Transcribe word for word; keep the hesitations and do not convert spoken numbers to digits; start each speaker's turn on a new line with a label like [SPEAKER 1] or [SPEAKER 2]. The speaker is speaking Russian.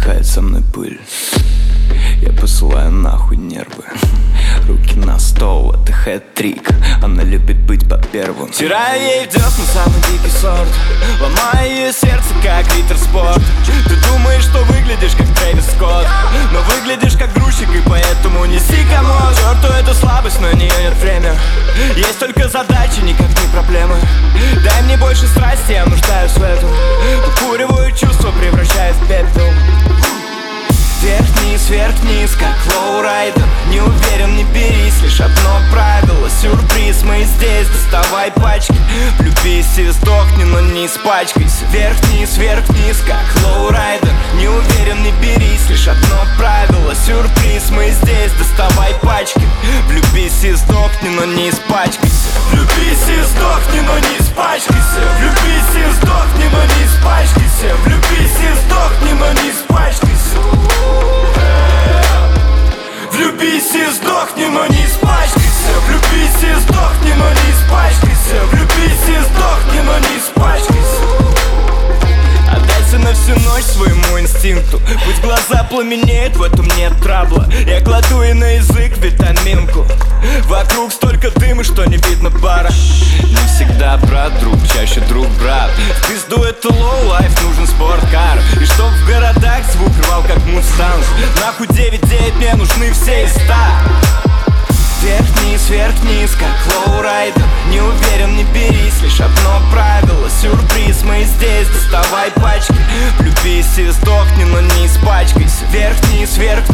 [SPEAKER 1] вдыхает со мной пыль. Я посылаю нахуй нервы. Руки на стол, это хэт-трик. Она любит быть по первым. Тираю ей в десну самый дикий сорт. Ломаю ее сердце, как Риттер Спорт. Ты думаешь, что выглядишь как Трэвис Скотт, но выглядишь как грузчик, и поэтому неси комод. Черту это слабость, но у нее нет время. Есть только задачи, никак не проблемы. Дай мне больше страсти, я нуждаюсь в этом. Выкуриваю чувства, превращаясь в пепел. Вверх-вниз, вверх-вниз, как лоурайдер. Не уверен, не берись, лишь одно правило. Сюрприз, мы здесь, доставай пачки. Влюбись и сдохни, но не испачкайся. Вверх-вниз, вверх-вниз, как лоурайдер. Не уверен, не берись, лишь одно правило. Сюрприз, мы здесь, доставай пачки. Влюбись и сдохни, но не испачкайся. Влюбись и сдохни, но не испачкайся. Влюбись и сдохни, но не испачкайся. Влюбись и сдохни, но не испачкайся. Влюбись и сдохни, но не испачкайся. Влюбись и сдохни, но не испачкайся. Влюбись и сдохни, но не испачкайся. Отдайся на всю ночь своему инстинкту. Пусть глаза пламенеют, в этом нет трабла. Я кладу ей на язык витаминку. Вокруг столько дыма, что не видно пара. Не всегда брат, друг, чаще друг, брат. В пизду это low life, нужен спорткар. И чтоб в городах звук рвал как мустанг. Нахуй девять девять, мне нужны все из ста. Вверх-вниз, вверх-вниз, как лоурайдер. Не уверен, не берись, лишь одно правило. Сюрприз, мы здесь, доставай пачки. Влюбись и сдохни, но не испачкайся. Вверх-вниз, вверх-вниз.